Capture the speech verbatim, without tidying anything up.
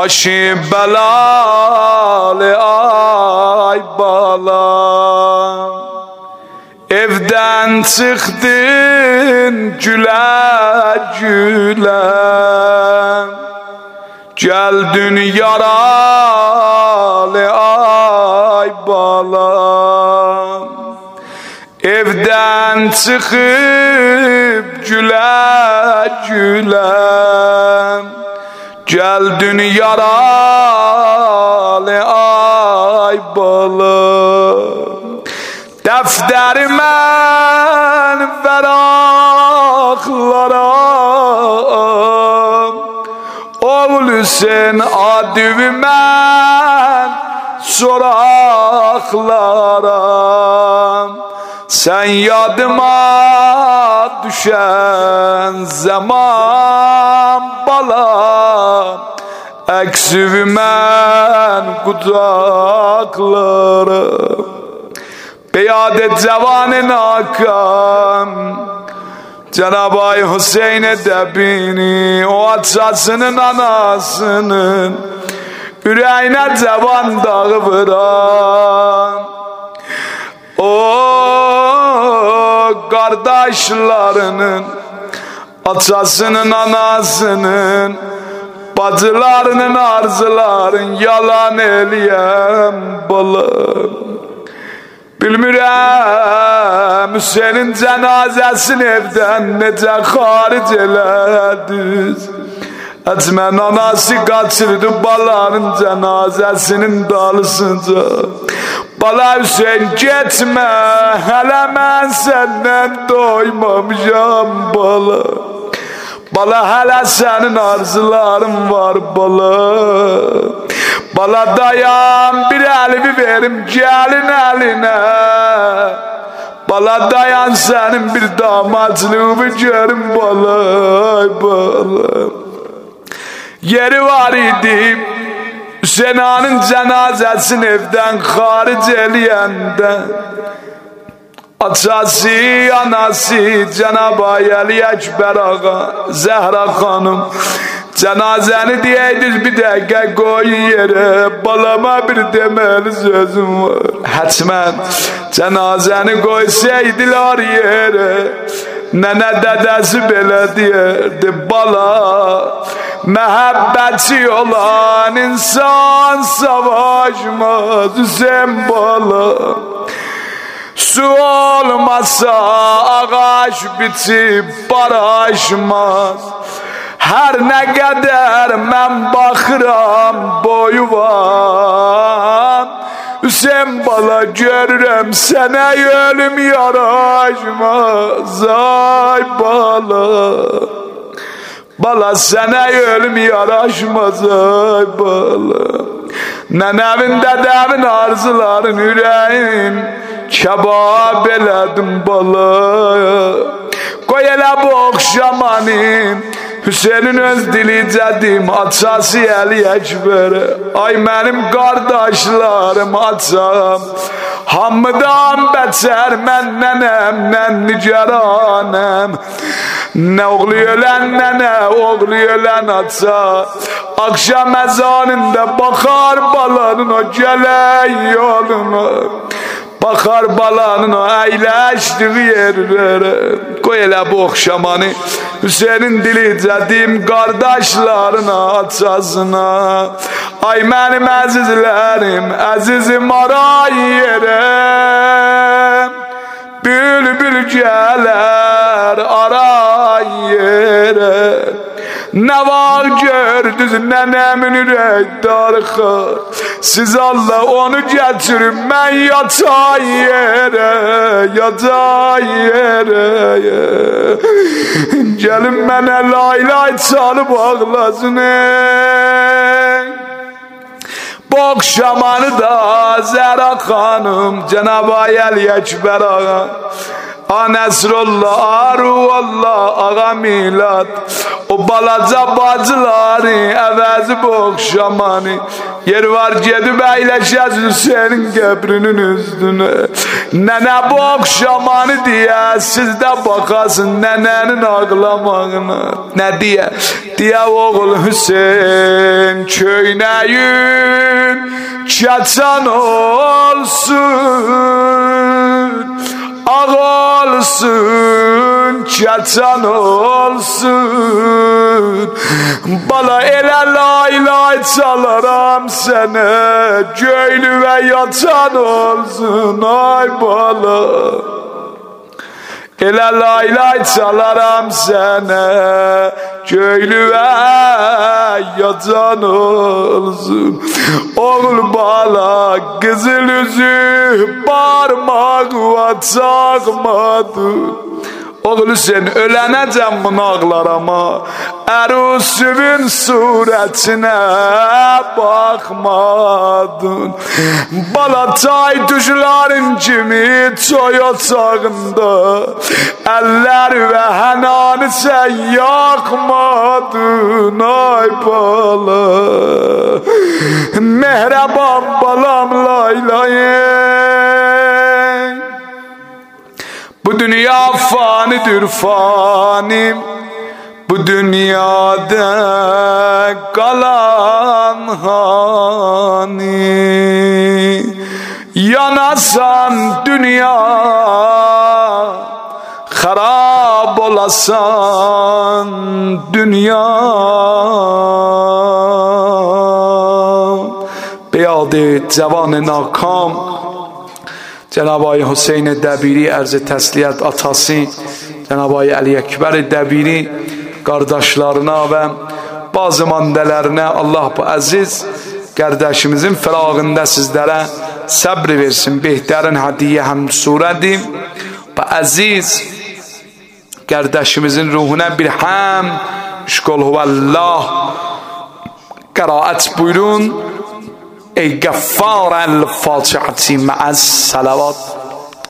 başı belalı ay balam. Evden çıktın güle güle, geldin yaralı ay balam. Evden çıkıp güle güle, geldin yaralı ay balam. Defterime veraklara, oğlu sen adımime soraklara. Sen yadıma düşen zaman bala, eksivmen kucaklara. Beyadet cevanın akam, Cenab-ı Ay Hüseyin'e de bini, o atçasının anasının yüreğine cevan dağı vuran. O kardeşlerinin, atçasının anasının, bacılarının arzuların yalan eliyem balım. Bilmirəm Hüseyin'in cenazesini evden nece haric elədiniz. Əcmən anası kaçırdı balanın cenazesinin dalısınca. Bala Hüseyin gitme, hele mən senden doymamışam bala. Bala hele senin arzuların var bala. Bala dayan bir elimi verim gelin eline. Bala dayan senin bir damatçılığımı görüm bala, bala. Yeri var idi Hüseyin'in cenazesini evden haric eləyəndə, atası, anası Cenab-ı Ali Ekber Ağa, Zehra Hanım cenazeni diyeydir bir dakika koy yere, balama bir demeli sözüm var. Hatmen cenazeni koysaydılar yere, nene dedesi belə diyerdi bala. Mehabbeti olan insan savaşmaz Hüseyin bala. Su olmasa ağaç bitip barışmaz. Her ne kadar mən baxıram boyuvan, Hüseyin bala görürəm sənə ölüm yaraşmaz ay bala. Bala sənə ölüm yaraşmaz ay bala. Nənəvin dədəvin arzuların yüreğin kebab elədim bala. Koy elə bu oxşamanın Hüseyin'in öz dili cedim atçası Ali Ekber'e. Ay benim kardeşlerim atçam, hamıdan beter menden niceranım. Ne oğlu ölen ne ne oğlu ölen atça. Akşam ezanında bakar balanın o gelen yoluna. Bakar balanın o eyleştiği yerlere. Koy elə bu oxşamanı Hüseyin'in dili cedim kardeşlerine atçasına. Ay benim azizlerim, azizim aray yere. Bülbül geler aray yere. Ne var gördünüz nenemin ürek darığı. Siz Allah onu getirin ben yatay yere, yatay yere. Gelin bana lay lay çalıp ağlasın. Bu akşamanı da Zehra Hanım Cenab-ı Ali Ekber Ağa, A Nesrullah, Aruvallah, Ağa Milad, o balaca bacıları evezi bu akşamanı yer var gedib əyləşəz Hüseynin qəbrinin üstüne. Nənə bu akşamanı diye siz de bakasın nenenin ağlamağına. Ne diye? Diye oğul Hüseyin köynəyin keçən olsun, ağ olsun, keçən olsun. Bala elə lay lay çalaram sənə, göylüvə yatan olsun ay bala. Elə lay lay çalaram sənə, göylüvə yatan olsun. Oğul bala qızıl üzü parmağı çağmadı. Oğul sen ölənəcəm bunu ağlarama, ərusüvün surətinə baxmadın. Bala çay tuşların kimi çoy ocağında, əllər və hənanı sən yaxmadın ay bala. Mehraban balam laylayım. Bu dünya fanidir fani, bu dünyada kalan hani. Yanasan dünya, harap olasan dünya. Beyadi cevan-ı nakam Cenab-ı Hüseyin Dəbiri ərz-i təsliyət atası, Cenab-ı Ali Ekber Dəbiri qardaşlarına və bazı mandələrinə Allah bu əziz qardaşımızın firağında sizlərə səbr versin. Behtərin hədiyyə həm surədir. Bu əziz qardaşımızın ruhuna bir həm şkol huvallah qiraət buyurun. Ey Gaffar el-Fatihati ma'as salavat.